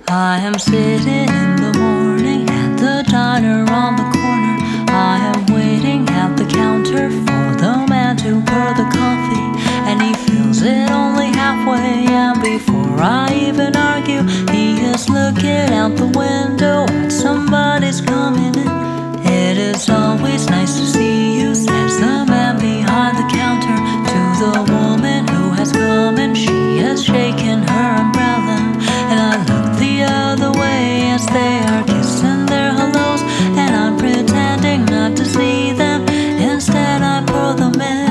I am sitting in the morning at the diner on the corner. I am waiting at the counter for the man to pour the coffee, and he fills it only halfway. And before I even argue, he is looking out the window and somebody's coming in. It is always nice to see you, says the man behind the counter to the woman who has come in. She has shaken her umbrella, and I look the other way as they are kissing their hellos, and I'm pretending not to see them. Instead I pour them in.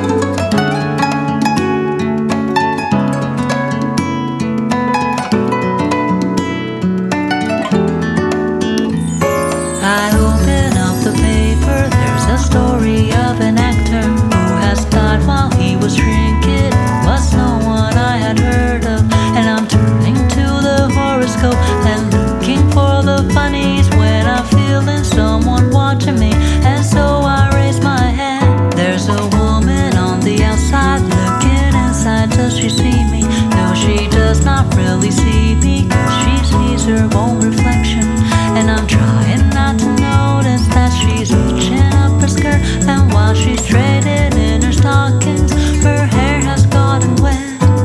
I open up the paper. There's a story of an actor who has died while he was drinking. It was no one I had heard of, and I'm turning to the horoscope and looking for the funnies when I'm feeling someone watching me. And so I raise my hand. There's a woman on the outside looking inside. Does she see me? No, she does not really see me, 'cause she sees her own reflection. And I'm trying not to notice that she's reaching up her skirt, and while she's trading in her stockings, her hair has gotten wet.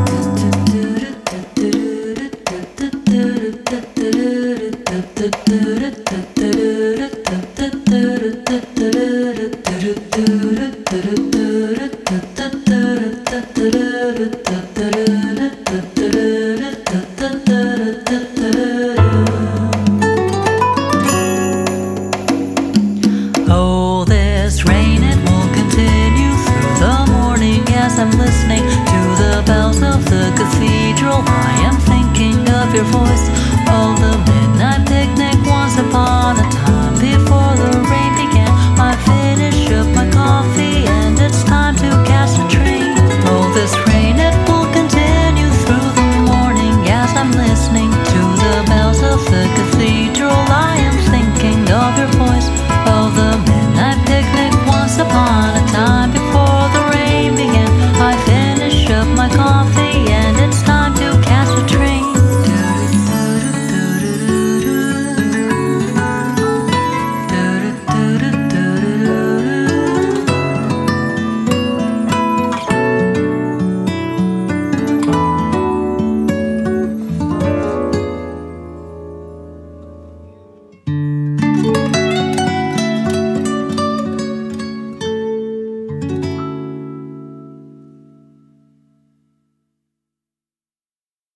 Oh, this rain, it will continue through the morning as I'm listening to the bells of the cathedral.